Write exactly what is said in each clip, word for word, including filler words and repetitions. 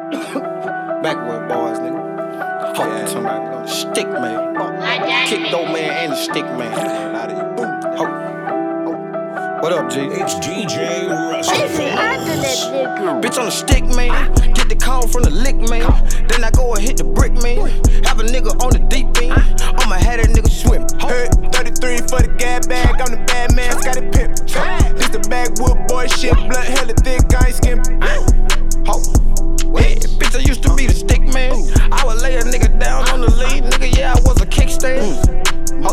Backwood boys, nigga. Fuck yeah. You talking about, nigga. Stick man. Kick though man and the stick man. Ho. Ho. What up, G? It's D J Russell. Bitch on the stick man. Get the call from the lick man. Then I go and hit the brick man. Have a nigga on the deep end. I'ma have that nigga swim. Hey, thirty-three for the gas bag. I'm the bad man, got it pimp. This the backwood boy shit. Blood hella thick, I ain't skim. Ho. Yeah, bitch, I used to be the stick man. I would lay a nigga down on the lead. Nigga, yeah, I was a kickstand. Ho.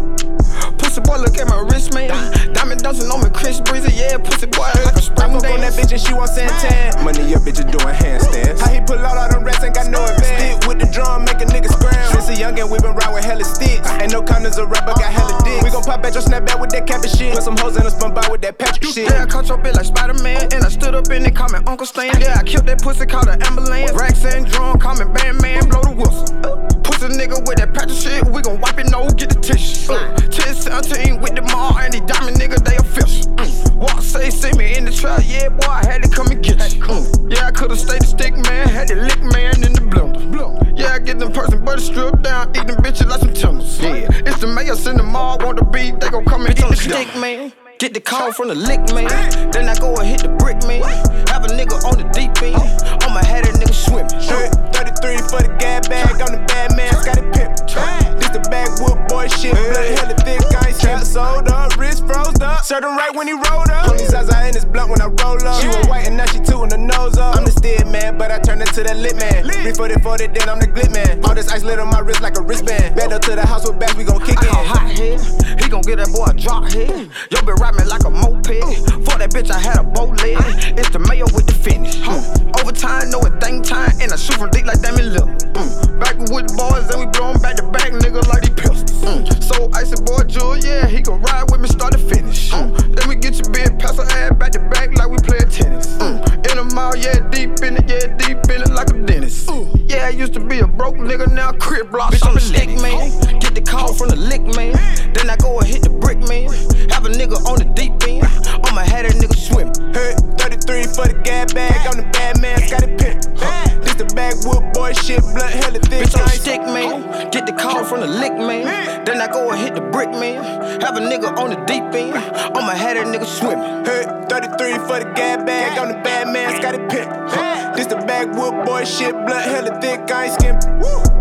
Pussy boy, look at my wrist, man. Diamond dancing on me, Chris Breezy. Yeah, pussy boy, like a spring dance. I fuck on that bitch and she want Santan. Money, your bitch is doing handstands. How he pull out all them rats, ain't got no advance. Stick with the drum, make a nigga scram. Since a youngin', we been ride with hella sticks. Ain't no condoms, a rapper got hella dicks. We gon' pop at your snapback with that cap and shit. Put some hoes in a spun by with that Patrick shit. Yeah, I caught your bitch like Spider-Man. And I stood up in it, call me Uncle Stan. Yeah, I killed that pussy, called an ambulance. Racks and drum, call me Bandman, blow the whistle. Pussy nigga with that Patrick shit, we gon' wipe it, no, get the tissue. ten seventeen with the mall, and these diamond nigga, they official. Mm. Walk, say, see me in the trap, yeah, boy, I had to come and get you. Mm. Yeah, I could've stayed the stick man, had the lick man in the blender. Yeah, I get them person butter strip down, eat them bitches like some tenders. Yeah, it's the mayors in the mall, want the beat, they gon' come and eat the stick man. Get the call from the lick man, then I go and hit the brick man. Have a nigga on the deep end, I'ma have that nigga swimming. Hey, thirty-three for the gas bag, I'm the bad man, got it pimp. This the backwood boy shit, blood hella thick, I ain't strap sold up, wrist froze up. Served him right when he rolled up. Ponies eyes out in his blunt when I roll up. She was white and now she tootin' the nose up. I'm the steer man, but I turned into that lit man. three forty forty, then I'm the glit man. All this ice lit on my wrist like a wristband. Back up to the house with bags, we gon' kick I in. call hot head, he gon' get that boy a drop head. Yo, been ride me like a moped. For that bitch, I had a bow leg. It's the mayo with the finish. Mm. Overtime, know it thing time, and I shoot from deep like Damien Lillard. Mm. Back with the boys, and we blowin' back to back, nigga, like these pistols. Mm. So icy boy Jewel, yeah, he gon' ride with me, start to finish. Mm. Then we get your big, pass her ass back to back like we playin' tennis. Mm. In the mouth, yeah, deep in it, yeah, deep in it like a dentist. Mm. Yeah, I used to be a broke nigga, now crib block. Bitch, I'm the stick man, get the call from the lick man. Then I go and hit the brick man. Have a nigga on the deep end, I'ma have that nigga swim. Hey, thirty-three for the gas bag, I'm the bad man, got it pimp. This the backwood boy shit, blood hella thick. Bitch, I'm the stick man, get the call from the lick man. Then I go and hit the brick man. Have a nigga on the deep end, I'ma have that nigga swim. Hey, thirty-three for the gas bag, I'm the bad man, got it pimp. This the backwood boy shit, blood hella thick, I ain't skimpin'.